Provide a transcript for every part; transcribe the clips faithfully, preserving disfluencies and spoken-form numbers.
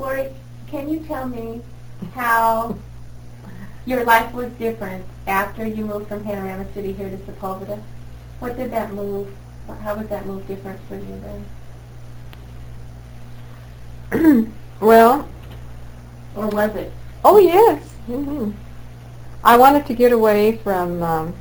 Glory, can you tell me how your life was different after you moved from Panorama City here to Sepulveda? What did that move, how was that move different for you then? Well, or was it? Oh, yes. Mm-hmm. I wanted to get away from um,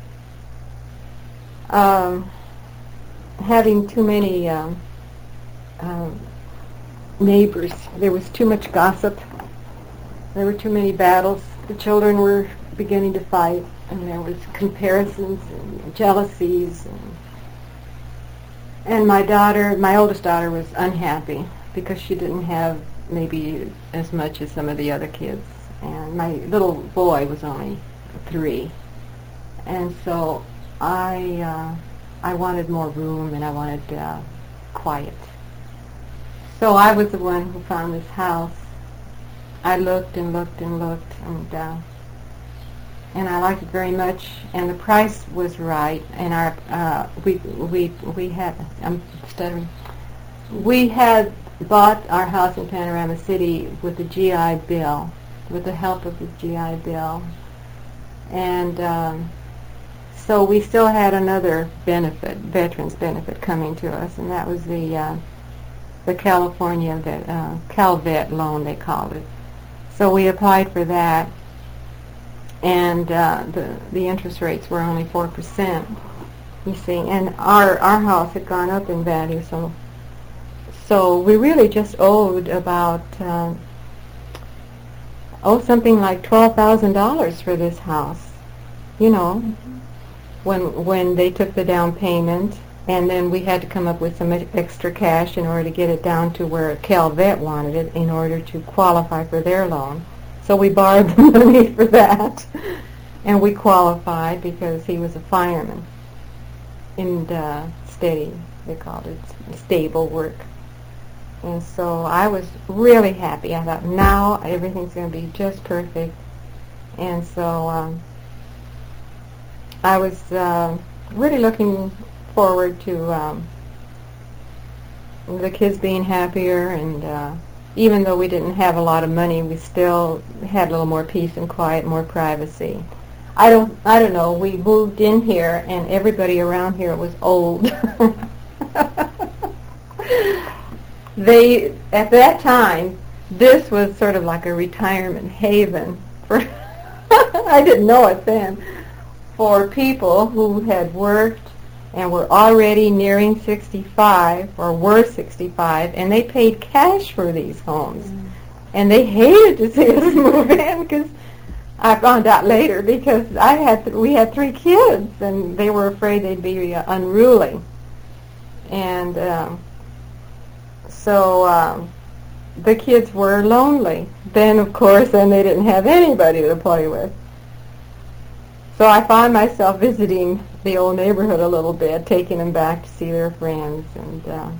um, having too many um, um, neighbors. There was too much gossip. There were too many battles. The children were beginning to fight, and there was comparisons and jealousies. And, and my daughter, my oldest daughter, was unhappy because she didn't have maybe as much as some of the other kids. And my little boy was only three. And so I uh, I wanted more room, and I wanted uh, quiet. So I was the one who found this house. I looked and looked and looked, and uh, and I liked it very much. And the price was right. And our uh, we we we had I'm stuttering. We had bought our house in Panorama City with the G I Bill, with the help of the G I Bill, and um, so we still had another benefit, veterans benefit, coming to us, and that was the uh, the California vet, uh, CalVet loan, they called it. So we applied for that, and uh, the the interest rates were only four percent. You see, and our our house had gone up in value, so so we really just owed about uh, oh something like twelve thousand dollars for this house. You know, mm-hmm. when when they took the down payment. And then we had to come up with some extra cash in order to get it down to where CalVet wanted it in order to qualify for their loan. So we borrowed the money for that, and we qualified because he was a fireman in uh, steady, they called it, stable work. And so I was really happy. I thought, now everything's going to be just perfect. And so um, I was uh, really looking forward to um, the kids being happier, and uh, even though we didn't have a lot of money, we still had a little more peace and quiet, more privacy. I don't, I don't know. We moved in here, and everybody around here was old. They, at that time, this was sort of like a retirement haven for. I didn't know it then, for people who had worked and were already nearing sixty-five, or were sixty-five, and they paid cash for these homes. Mm. And they hated to see us move in, because I found out later, because I had th- we had three kids, and they were afraid they'd be uh, unruly. And um, so um, the kids were lonely. Then, of course, then they didn't have anybody to play with. So I found myself visiting the old neighborhood a little bit, taking them back to see their friends, and uh,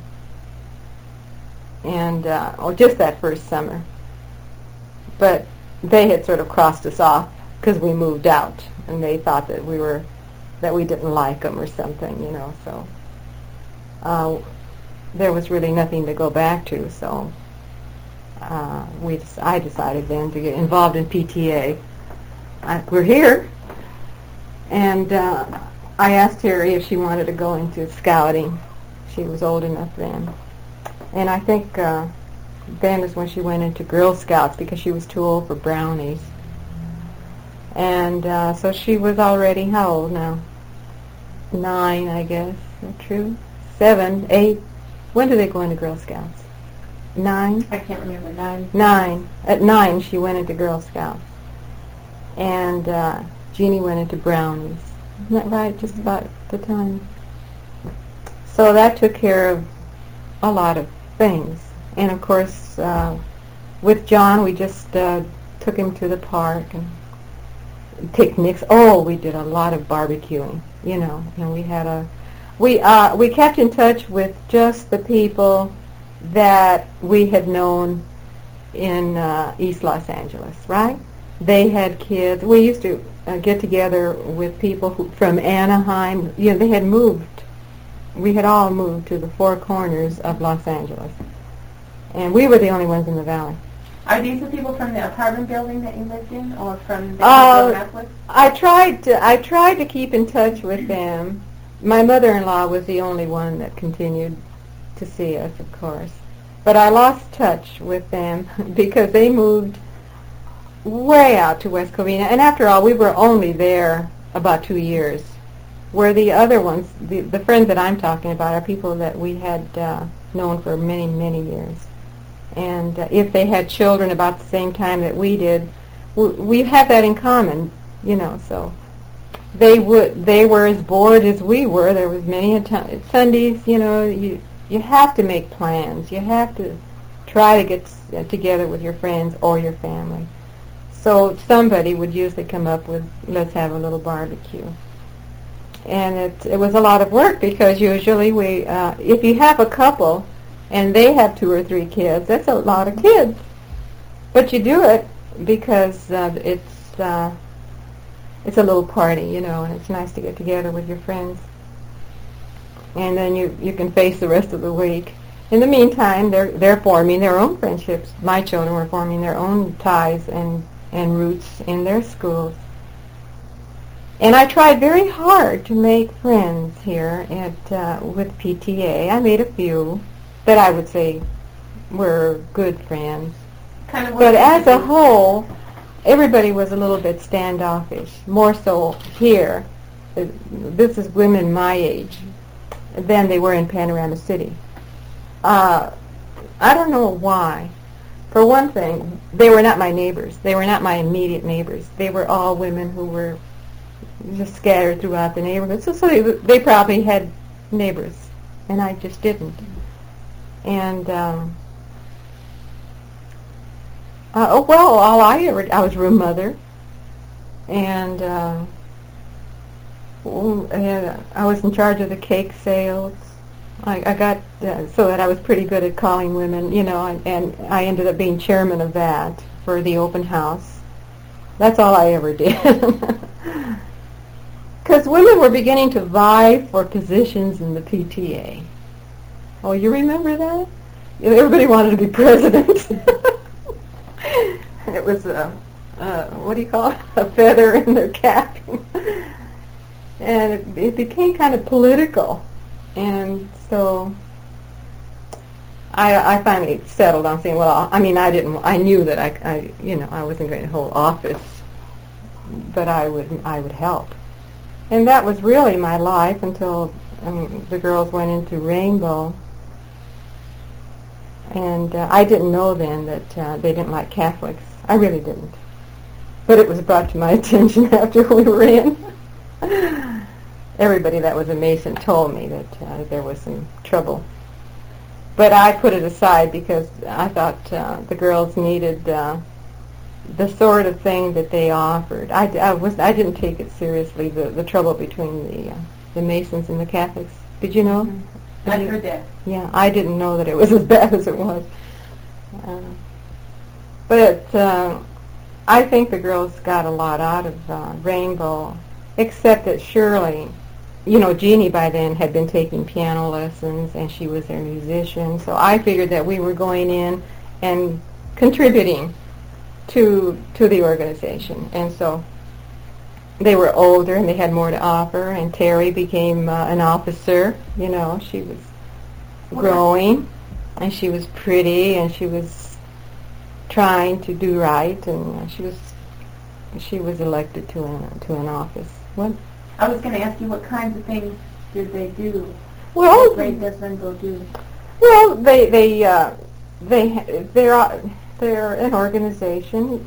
and uh, oh, just that first summer. But they had sort of crossed us off because we moved out, and they thought that we were that we didn't like them or something, you know. So uh, there was really nothing to go back to. So uh, we I decided then to get involved in P T A. I, we're here. And uh, I asked her if she wanted to go into scouting. She was old enough then. And I think uh, then is when she went into Girl Scouts, because she was too old for brownies. And uh, so she was already, how old now? Nine, I guess. Is that true? Seven, eight. When did they go into Girl Scouts? Nine? I can't remember. Nine. Nine. At nine, she went into Girl Scouts. And Uh, Jeannie went into brownies. Isn't that right? Just about the time. So that took care of a lot of things. And of course, uh, with John, we just uh, took him to the park and picnics. Oh, we did a lot of barbecuing. You know, and we had a we uh, we kept in touch with just the people that we had known in uh, East Los Angeles, right? They had kids. We used to uh, get together with people who, from Anaheim. You know, they had moved. We had all moved to the four corners of Los Angeles. And we were the only ones in the valley. Are these the people from the apartment building that you lived in, or from the Uh, you grew up with? I tried to I tried to keep in touch with them. My mother-in-law was the only one that continued to see us, of course. But I lost touch with them because they moved way out to West Covina. And after all, we were only there about two years. Where the other ones, the, the friends that I'm talking about, are people that we had uh, known for many, many years. And uh, if they had children about the same time that we did, we, we have that in common, you know. So they would, they were as bored as we were. There was many a time, Sundays, you know. You you have to make plans. You have to try to get uh, together with your friends or your family. So somebody would usually come up with, let's have a little barbecue. And it it was a lot of work because usually we, uh, if you have a couple and they have two or three kids, that's a lot of kids. But you do it because uh, it's uh, it's a little party, you know, and it's nice to get together with your friends. And then you, you can face the rest of the week. In the meantime, they're they're forming their own friendships. My children were forming their own ties and, and roots in their schools. And I tried very hard to make friends here at uh, with P T A. I made a few that I would say were good friends. Kind of what But did as you a do? whole, everybody was a little bit standoffish, more so here. Uh, This is women my age than they were in Panorama City. Uh, I don't know why. For one thing, they were not my neighbors. They were not my immediate neighbors. They were all women who were just scattered throughout the neighborhood. So, so they, they probably had neighbors, and I just didn't. And um, uh, oh well, all I ever I was room mother, and, uh, and I was in charge of the cake sales. I, I got uh, so that I was pretty good at calling women, you know, and, and I ended up being chairman of that for the open house. That's all I ever did. Because women were beginning to vie for positions in the P T A. Oh, you remember that? Everybody wanted to be president. It was a, uh, what do you call it? A feather in their cap. And it, it became kind of political. And so I, I finally settled on saying, well, I mean, I didn't, I knew that I, I, you know, I wasn't going to hold office, but I would, I would help. And that was really my life until um, the girls went into Rainbow. And uh, I didn't know then that uh, they didn't like Catholics. I really didn't. But it was brought to my attention after we were in. Everybody that was a Mason told me that uh, there was some trouble. But I put it aside because I thought uh, the girls needed uh, the sort of thing that they offered. I, I, was, I didn't take it seriously, the, the trouble between the, uh, the Masons and the Catholics. Did you know? Mm-hmm. I've heard that. Yeah, I didn't know that it was as bad as it was. Uh, but uh, I think the girls got a lot out of uh, Rainbow, except that Shirley, you know, Jeannie by then had been taking piano lessons, and she was their musician. So I figured that we were going in and contributing to to the organization. And so they were older, and they had more to offer, and Terry became uh, an officer. You know, she was growing, and she was pretty, and she was trying to do right, and uh, she was she was elected to an to an office. What? I was going to ask you what kinds of things did they do? Well, What grade does Rainbow do? well, they they uh, they they're they're an organization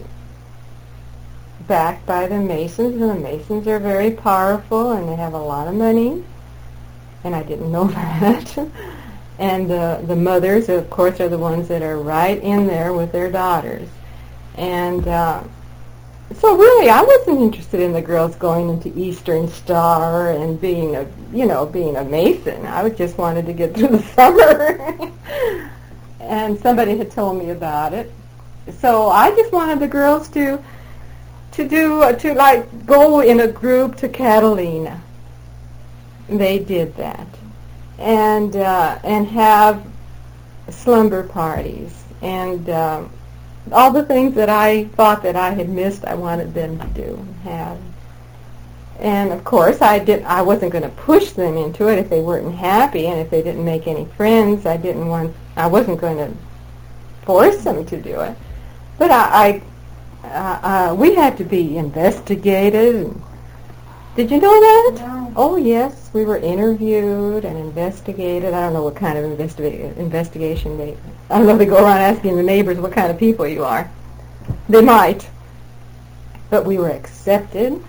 backed by the Masons, and the Masons are very powerful, and they have a lot of money. And I didn't know that. And uh, the mothers, of course, are the ones that are right in there with their daughters. And uh, so really, I wasn't interested in the girls going into Eastern Star and being a, you know, being a Mason. I just wanted to get through the summer. And somebody had told me about it. So I just wanted the girls to, to do, uh, to like go in a group to Catalina. They did that. And uh, and have slumber parties, and uh, all the things that I thought that I had missed, I wanted them to do and have. And of course, I did. I wasn't going to push them into it if they weren't happy, and if they didn't make any friends. I didn't want. I wasn't going to force them to do it. But I, I uh, uh, we had to be investigated. And did you know that? No. Oh yes, we were interviewed and investigated. I don't know what kind of investiga- investigation they. I don't know if they go around asking the neighbors what kind of people you are. They might, but we were accepted.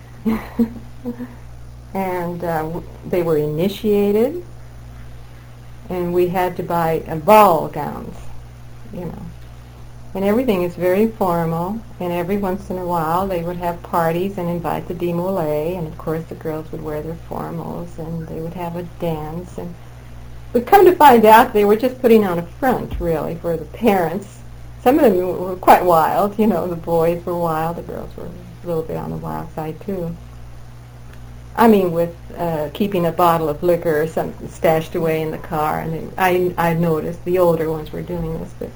And uh, w- they were initiated, and we had to buy uh, ball gowns, you know. And everything is very formal, and every once in a while they would have parties and invite the demolay, and of course the girls would wear their formals, and they would have a dance. And we'd come to find out they were just putting on a front, really, for the parents. Some of them were quite wild, you know, the boys were wild, the girls were a little bit on the wild side too. I mean, with uh, keeping a bottle of liquor or something stashed away in the car, and they, I I noticed the older ones were doing this. But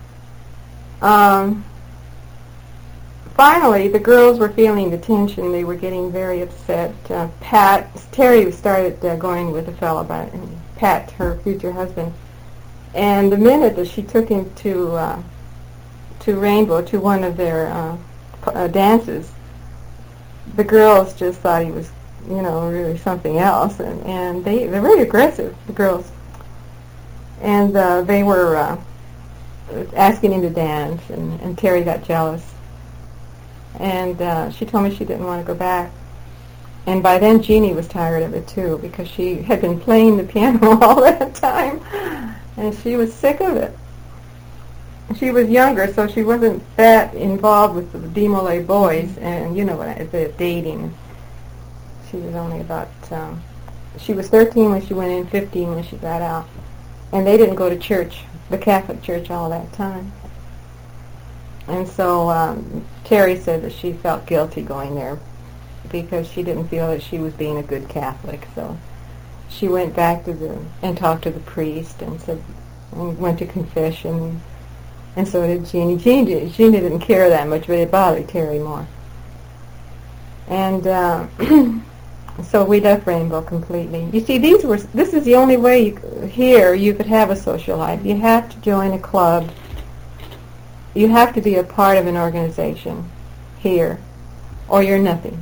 um, finally, the girls were feeling the tension. They were getting very upset. Uh, Pat Terry started uh, going with a fellow by and Pat, her future husband, and the minute that she took him to uh, to Rainbow to one of their uh, p- uh, dances, the girls just thought he was, you know, really something else, and, and they, they're very aggressive, the girls. And uh, they were uh, asking him to dance, and, and Terry got jealous. And uh, she told me she didn't want to go back. And by then Jeannie was tired of it too, because she had been playing the piano all that time, and she was sick of it. She was younger, so she wasn't that involved with the demolay boys, and you know what, the dating. She was only about, um, she was thirteen when she went in, fifteen when she got out. And they didn't go to church, the Catholic church, all that time. And so um, Terry said that she felt guilty going there because she didn't feel that she was being a good Catholic. So she went back to the, and talked to the priest and said, and went to confession. And so did Jeannie. Jeannie, Jeannie didn't care that much, but it bothered Terry more. And uh, so we left Rainbow completely. You see, these were. This is the only way you, here you could have a social life. You have to join a club. You have to be a part of an organization here, or you're nothing.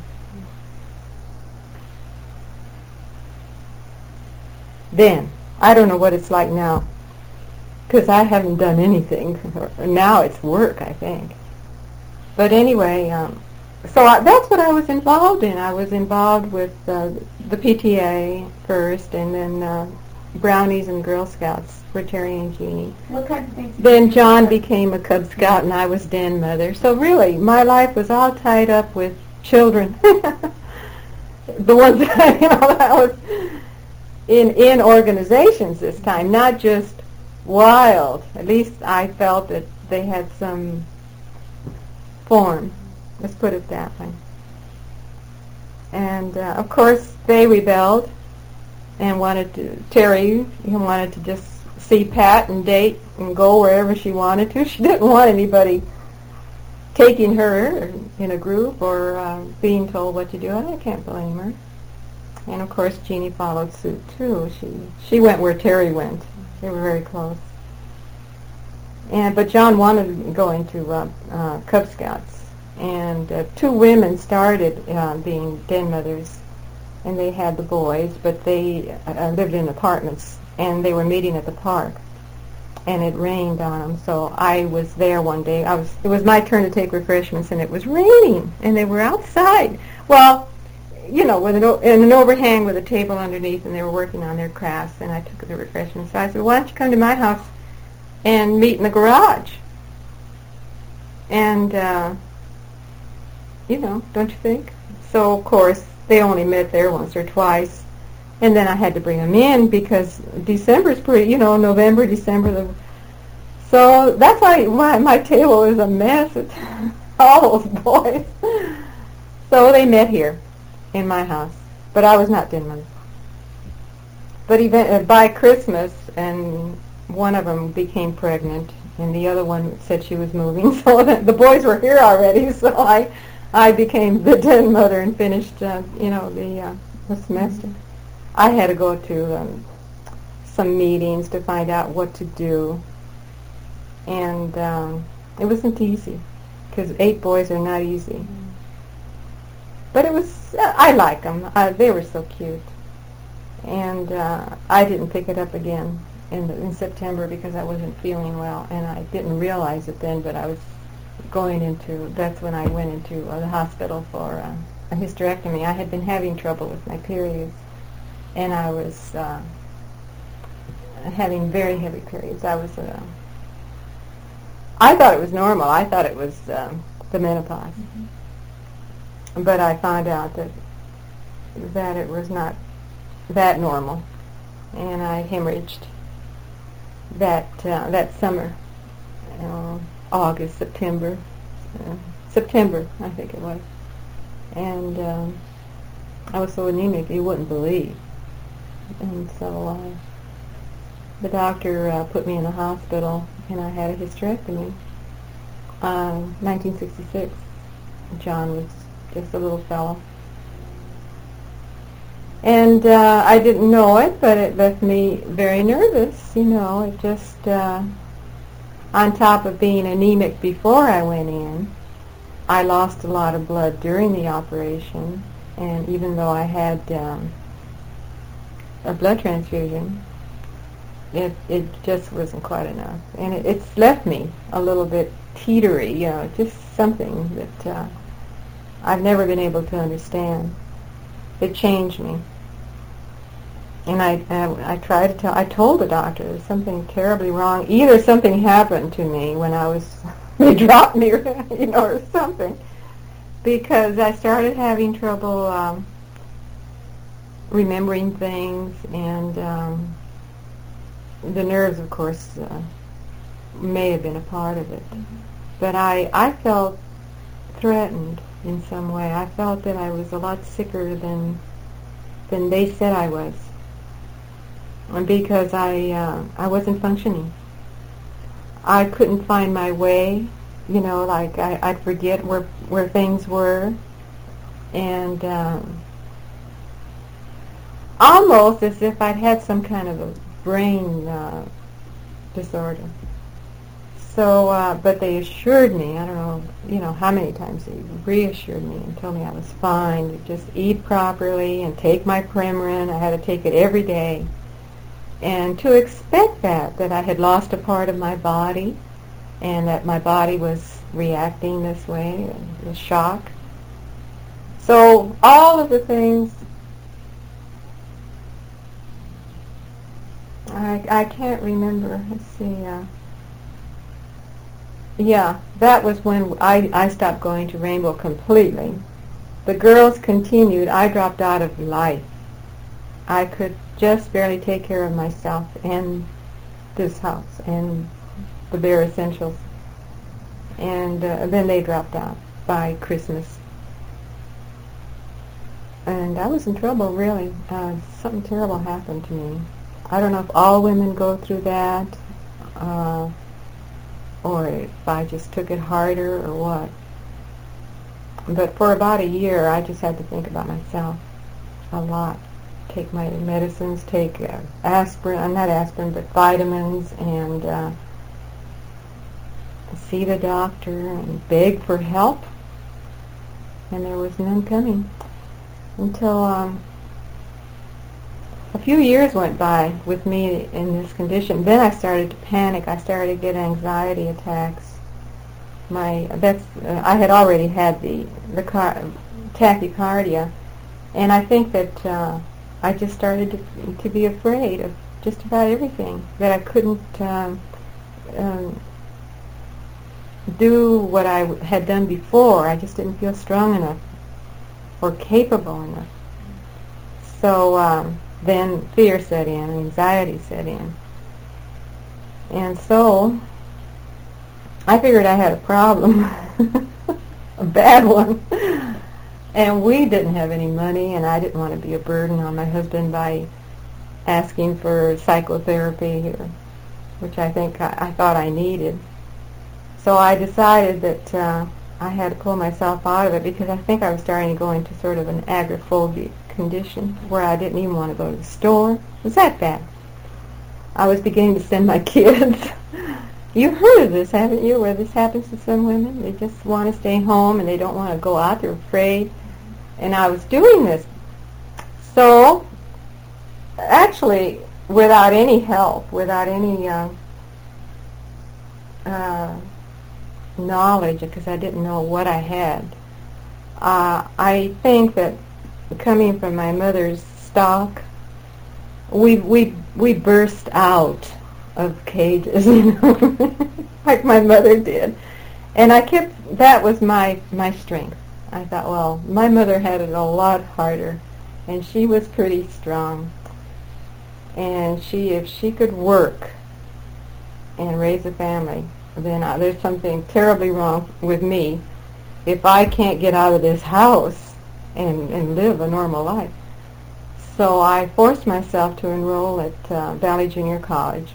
Then, I don't know what it's like now, because I haven't done anything. Now it's work, I think. But anyway, um, so I, that's what I was involved in. I was involved with uh, the P T A first, and then uh, Brownies and Girl Scouts for Terry and Jeannie. What kind of things? Then John became a Cub Scout, and I was den mother. So really, my life was all tied up with children. The ones that, you know, that was in in organizations this time, not just wild. At least I felt that they had some form. Let's put it that way. And uh, of course, they rebelled and wanted to. Terry, he wanted to just see Pat and date and go wherever she wanted to. She didn't want anybody taking her in a group or uh, being told what to do. I can't blame her. And of course, Jeannie followed suit too. She she went where Terry went. They were very close. And but John wanted to go into uh, uh, Cub Scouts, and uh, two women started uh, being den mothers, and they had the boys, but they uh, lived in apartments, and they were meeting at the park, and it rained on them. So I was there one day. I was. It was my turn to take refreshments, and it was raining, and they were outside. Well, you know, with an, o- in an overhang with a table underneath, and they were working on their crafts, and I took the refreshments. So I said, why don't you come to my house and meet in the garage? And, uh, you know, don't you think? So, of course, they only met there once or twice. And then I had to bring them in because December's pretty, you know, November, December. The, so that's why my, my table is a mess. It's all those boys. So they met here in my house. But I was not den mother. But even, uh, by Christmas and one of them became pregnant, and the other one said she was moving. So the boys were here already. So I, I became the den mother and finished, uh, you know, the, uh, the semester. I had to go to um, some meetings to find out what to do, and um, it wasn't easy because eight boys are not easy. Mm-hmm. But it was, uh, I like them. Uh, they were so cute. And uh, I didn't pick it up again in, the, in September because I wasn't feeling well, and I didn't realize it then, but I was going into, that's when I went into uh, the hospital for uh, a hysterectomy. I had been having trouble with my periods, and I was uh, having very heavy periods. I was, uh, I thought it was normal. I thought it was um, the menopause. Mm-hmm. But I found out that that it was not that normal, and I hemorrhaged that uh, that summer, uh, August, September, uh, September, I think it was, and um, I was so anemic you wouldn't believe, and so uh, the doctor uh, put me in the hospital, and I had a hysterectomy. Uh, nineteen sixty-six. John was just a little fellow. And uh, I didn't know it, but it left me very nervous, you know. It just, uh, on top of being anemic before I went in, I lost a lot of blood during the operation. And even though I had um, a blood transfusion, it it just wasn't quite enough. And it, it's left me a little bit teetery, you know, just something that uh, I've never been able to understand. It changed me. And I, I, I tried to tell, I told the doctor there's something terribly wrong. Either something happened to me when I was, they dropped me, you know, or something. Because I started having trouble um, remembering things, and um, the nerves, of course, uh, may have been a part of it. Mm-hmm. But I, I felt threatened in some way. I felt that I was a lot sicker than than they said I was, and because I uh, I wasn't functioning. I couldn't find my way, you know, like I, I'd forget where where things were, and um, almost as if I'd had some kind of a brain uh, disorder. So, uh, but they assured me, I don't know, you know, how many times they reassured me and told me I was fine, to just eat properly and take my Premarin. I had to take it every day. And to expect that, that I had lost a part of my body and that my body was reacting this way, the shock. So all of the things, I, I can't remember, let's see, uh, yeah, that was when I, I stopped going to Rainbow completely. The girls continued. I dropped out of life. I could just barely take care of myself and this house and the bare essentials. And uh, then they dropped out by Christmas. And I was in trouble, really. Uh, something terrible happened to me. I don't know if all women go through that. Uh, or if I just took it harder or what. But for about a year, I just had to think about myself a lot. Take my medicines, take uh, aspirin, uh, not aspirin, but vitamins, and uh, see the doctor and beg for help. And there was none coming until um, a few years went by with me in this condition. Then I started to panic. I started to get anxiety attacks. My that's uh, I had already had the the car, tachycardia, and I think that uh, I just started to to be afraid of just about everything. That I couldn't um, um, do what I w- had done before. I just didn't feel strong enough or capable enough. So. Um, Then fear set in, anxiety set in. And so I figured I had a problem, a bad one. And we didn't have any money, and I didn't want to be a burden on my husband by asking for psychotherapy or which I think I, I thought I needed. So I decided that uh, I had to pull myself out of it because I think I was starting to go into sort of an agoraphobic condition where I didn't even want to go to the store. It was that bad. I was beginning to send my kids. You've heard of this, haven't you, where this happens to some women? They just want to stay home and they don't want to go out. They're afraid. And I was doing this. So, actually, without any help, without any uh, uh, knowledge, because I didn't know what I had, uh, I think that coming from my mother's stock, we we we burst out of cages, you know, like my mother did, and I kept that was my my strength. I thought, well, my mother had it a lot harder, and she was pretty strong, and she if she could work and raise a family, then I, there's something terribly wrong with me if I can't get out of this house and and live a normal life. So I forced myself to enroll at uh, Valley Junior College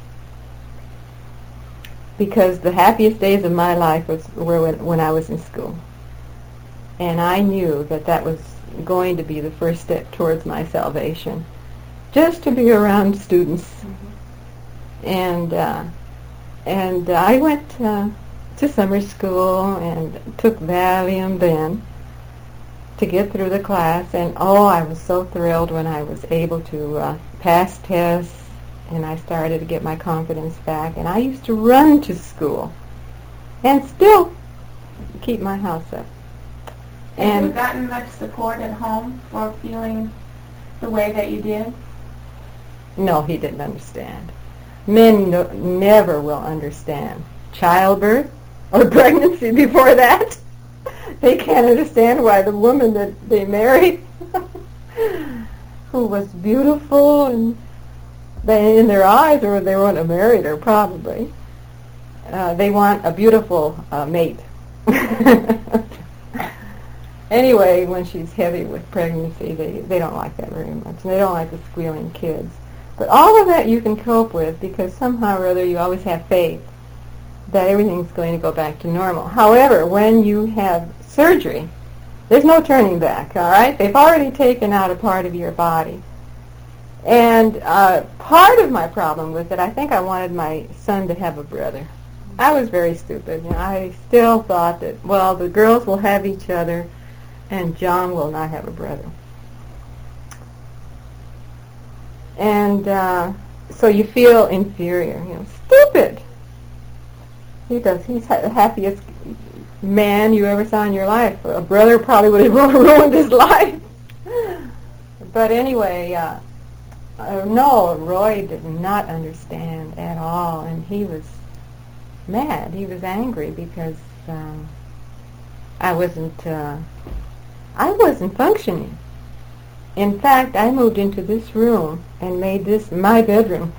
because the happiest days of my life was, were when, when I was in school. And I knew that that was going to be the first step towards my salvation, just to be around students. Mm-hmm. And uh, and uh, I went uh, to summer school and took Valium then to get through the class, and oh, I was so thrilled when I was able to uh, pass tests, and I started to get my confidence back, and I used to run to school and still keep my house up. Have And you gotten much support at home for feeling the way that you did? no, he didn't understand. Men no, never will understand childbirth or pregnancy before that. They can't understand why the woman that they married, who was beautiful and they, in their eyes, or they wouldn't have married her probably, uh, they want a beautiful uh, mate. Anyway, when she's heavy with pregnancy, they, they don't like that very much. And they don't like the squealing kids. But all of that you can cope with because somehow or other you always have faith that everything's going to go back to normal. However, when you have surgery, there's no turning back, all right? They've already taken out a part of your body. And uh, part of my problem was that I think I wanted my son to have a brother. I was very stupid. You know, I still thought that, well, the girls will have each other and John will not have a brother. And uh, so you feel inferior, you know, stupid. He does. He's the happiest man you ever saw in your life. A brother probably would have ruined his life. But anyway, uh, uh, no, Roy did not understand at all, and he was mad. He was angry because um, I wasn't. Uh, I wasn't functioning. In fact, I moved into this room and made this my bedroom,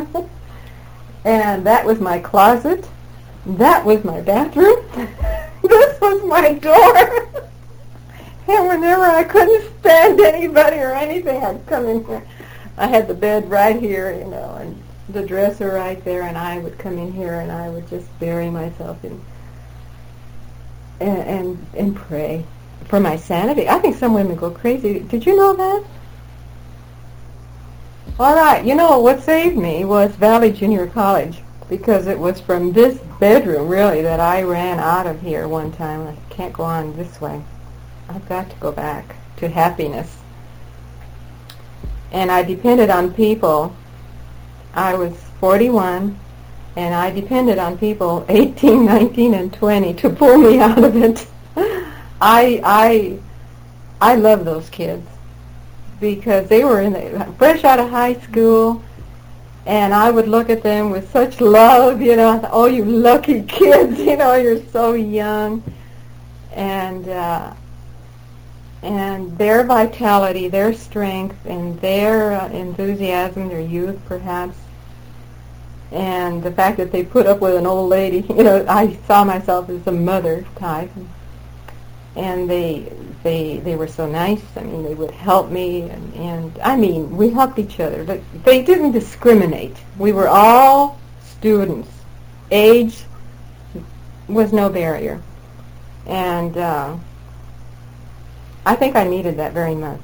and that was my closet. That was my bathroom. This was my door. And whenever I couldn't stand anybody or anything, I'd come in here. I had the bed right here, you know, and the dresser right there, and I would come in here and I would just bury myself in and and, and pray for my sanity. I think some women go crazy. Did you know that? All right, you know what saved me was Valley Junior College, because it was from this bedroom, really, that I ran out of here one time. I can't go on this way. I've got to go back to happiness. And I depended on people. I was forty-one, and I depended on people eighteen, nineteen, and twenty to pull me out of it. I I I love those kids because they were in the, fresh out of high school. And I would look at them with such love, you know, I thought, oh, you lucky kids, you know, you're so young. And uh, and their vitality, their strength, and their uh, enthusiasm, their youth perhaps, and the fact that they put up with an old lady, you know, I saw myself as a mother type. And they they they were so nice. I mean, they would help me, and, and I mean, we helped each other. But they didn't discriminate. We were all students. Age was no barrier. And uh, I think I needed that very much.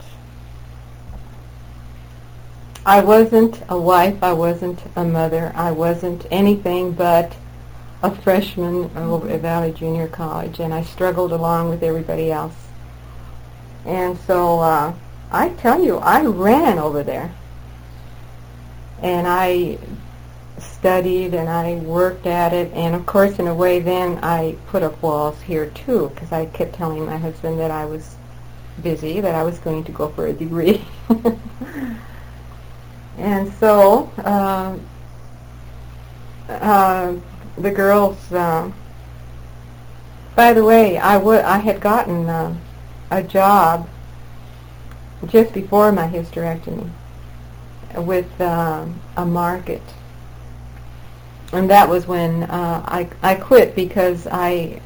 I wasn't a wife, I wasn't a mother, I wasn't anything but a freshman over at Valley Junior College, and I struggled along with everybody else. And so uh, I tell you, I ran over there. And I studied and I worked at it, and of course in a way then I put up walls here too, because I kept telling my husband that I was busy, that I was going to go for a degree. And so uh, uh, the girls, uh, by the way, I, w- I had gotten uh, a job just before my hysterectomy with uh, a market. And that was when uh, I, I quit because I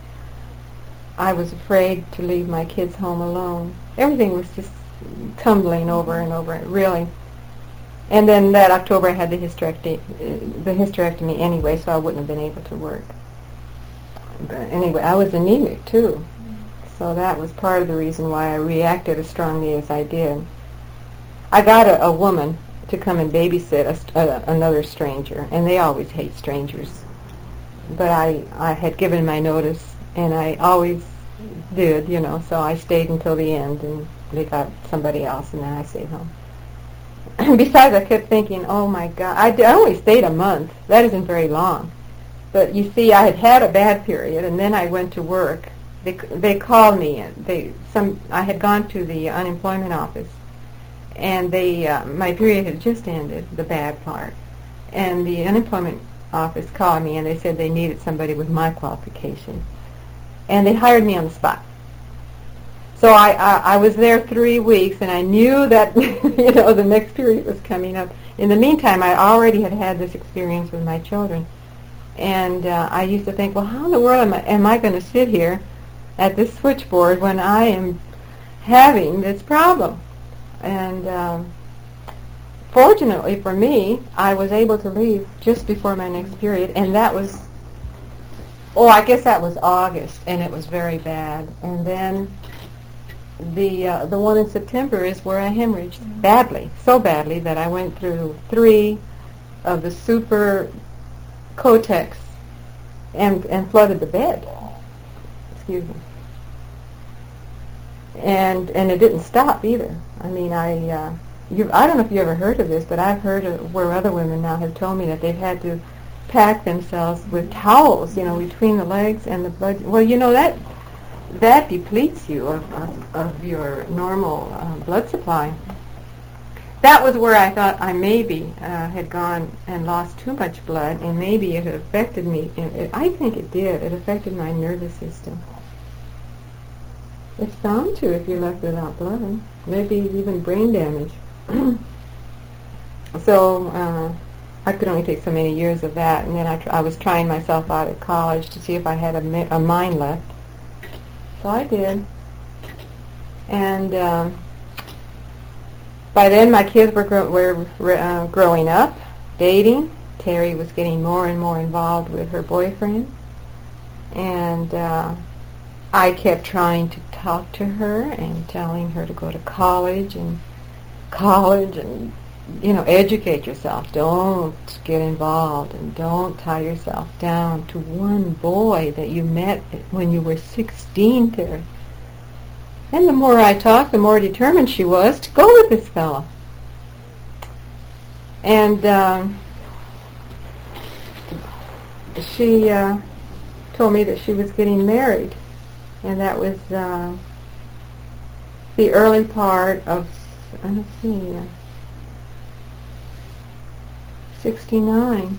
I was afraid to leave my kids home alone. Everything was just tumbling over and over, really. And then that October I had the hysterectomy, the hysterectomy anyway, so I wouldn't have been able to work. But anyway, I was anemic too, so that was part of the reason why I reacted as strongly as I did. I got a, a woman to come and babysit a, a, another stranger, and they always hate strangers. But I, I had given my notice, and I always did, you know, so I stayed until the end, and they got somebody else, and then I stayed home. Besides, I kept thinking, oh my God, I, d- I only stayed a month. That isn't very long. But you see, I had had a bad period, and then I went to work. They they called me, and they some I had gone to the unemployment office, and they uh, my period had just ended, the bad part, and the unemployment office called me, and they said they needed somebody with my qualification, and they hired me on the spot. So I, I, I was there three weeks, and I knew that you know the next period was coming up. In the meantime, I already had had this experience with my children, and uh, I used to think, well, how in the world am I, am I going to sit here at this switchboard when I am having this problem? And um, fortunately for me, I was able to leave just before my next period, and that was, oh, I guess that was August, and it was very bad. And then the uh, the one in September is where I hemorrhaged badly, so badly that I went through three of the super Kotex and and flooded the bed. Excuse me. And and it didn't stop either. I mean, I uh, you I don't know if you ever heard of this, but I've heard of where other women now have told me that they've had to pack themselves with towels, you know, between the legs and the blood. Well, you know that. That depletes you of, of, of your normal uh, blood supply. That was where I thought I maybe uh, had gone and lost too much blood, and maybe it had affected me. It, it, I think it did. It affected my nervous system. It's bound to if you're left without blood. Maybe even brain damage. So uh, I could only take so many years of that, and then I, tr- I was trying myself out at college to see if I had a, mi- a mind left. So I did. And um, by then my kids were, gro- were uh, growing up, dating. Terry was getting more and more involved with her boyfriend. And uh, I kept trying to talk to her and telling her to go to college and college and, you know, educate yourself. Don't get involved and don't tie yourself down to one boy that you met when you were sixteen, Terry. And the more I talked, the more determined she was to go with this fellow. And um, she uh, told me that she was getting married, and that was uh, the early part of, let's see, uh, sixty-nine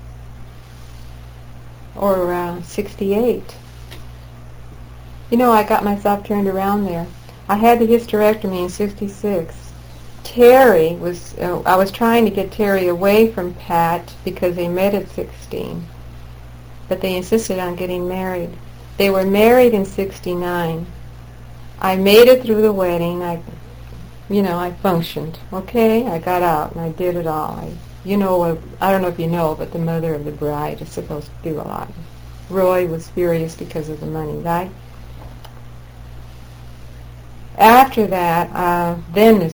or uh, sixty-eight. You know, I got myself turned around there. I had the hysterectomy in sixty-six. Terry was, uh, I was trying to get Terry away from Pat because they met at sixteen, but they insisted on getting married. They were married in sixty-nine. I made it through the wedding. I, you know, I functioned. Okay, I got out and I did it all. I you know, uh, I don't know if you know, but the mother of the bride is supposed to do a lot. Roy was furious because of the money, right? After that, uh, then the